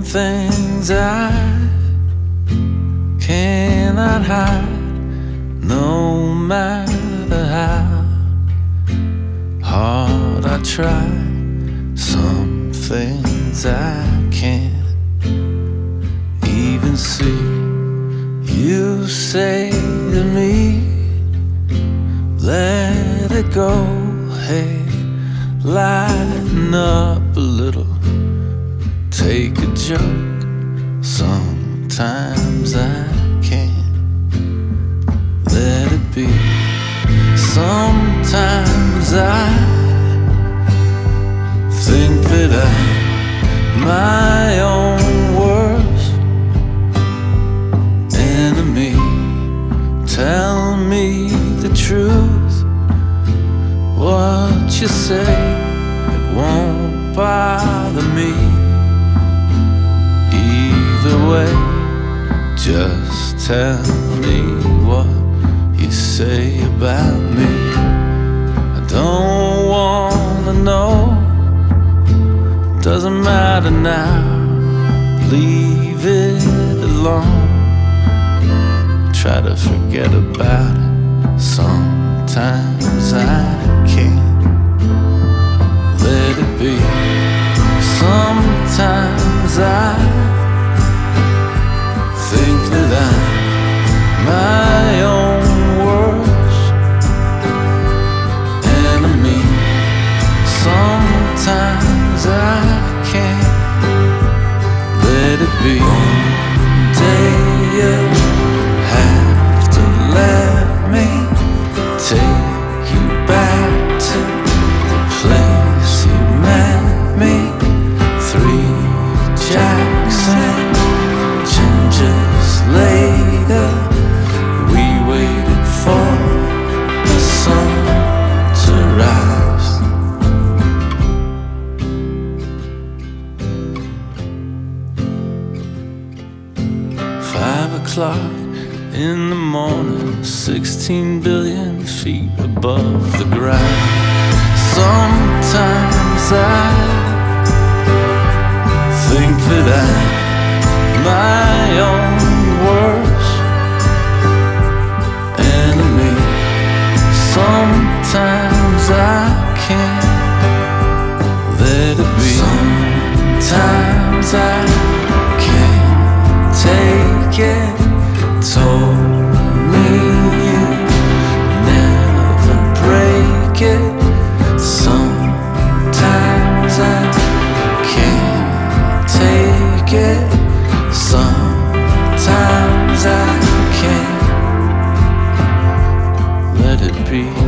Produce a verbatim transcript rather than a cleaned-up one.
things I cannot hide, no matter how hard I try. Some things I can't even see. You say to me, let it go, hey, lighten up a little, take a joke. Sometimes I can't let it be. Sometimes I think that I'm my own worst enemy. Tell me the truth, what you say, it won't bother me. Either way, just tell me what you say about me. I don't wanna know, doesn't matter now, leave it alone. Try to forget about it, sometimes I can't let it be. Sometimes I think that I'm my own worst enemy. Sometimes I can't let it be. One day you'll have to let me take you back to the place you met me. Three Jackson gingers later, we waited for the sun to rise. Five o'clock in the morning, sixteen billion feet above the ground. Sometimes I think that I'm my own worst enemy. Sometimes I can't let it be. Sometimes I can't take it. Told me you never break it. Sometimes I can't take it. Sometimes I can't let it be.